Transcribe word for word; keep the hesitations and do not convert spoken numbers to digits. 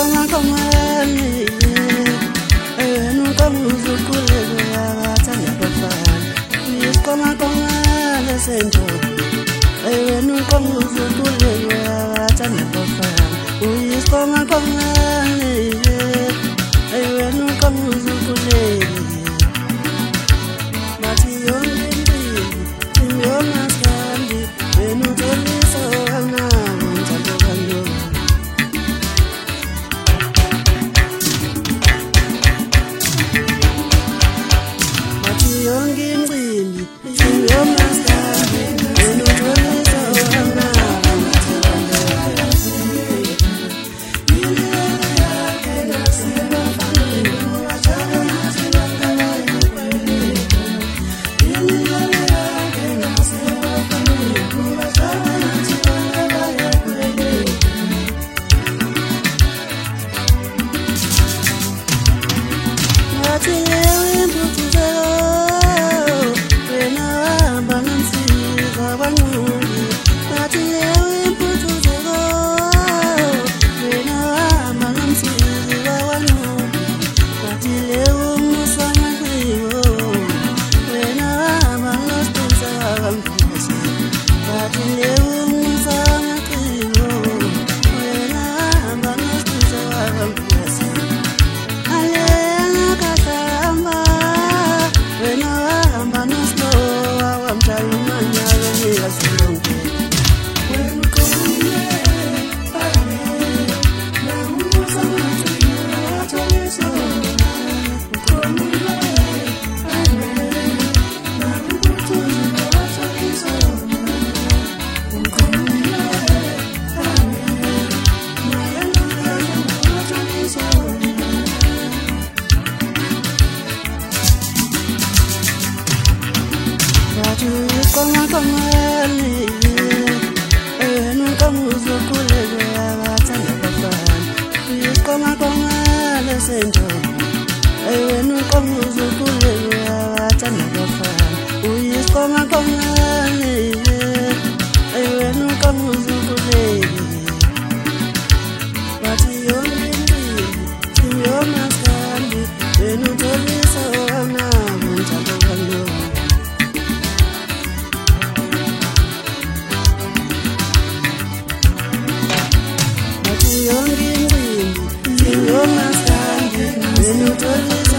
Uyisqoma qomani enu kamuzukuleka bathanda bafana Uyisqoma qomani sento enu kamuzukuleka bathanda bafana Uyisqoma qomani enu kamuzukuleka Mati yonke imyoma skandi enu toliso ana mtando kando Yonke imcimbi imyoma skandi enu toliso ana Uyisqoma qomani enu kamuzukuleka bathanda bafana Uyisqoma qomani sento enu kamuzukuleka bathanda bafana Uyisqoma qomani enu kamuzukuleka Mati yonke imyoma skandi enu toliso ana mtando kando Yonke imcimbi imyoma skandi enu toliso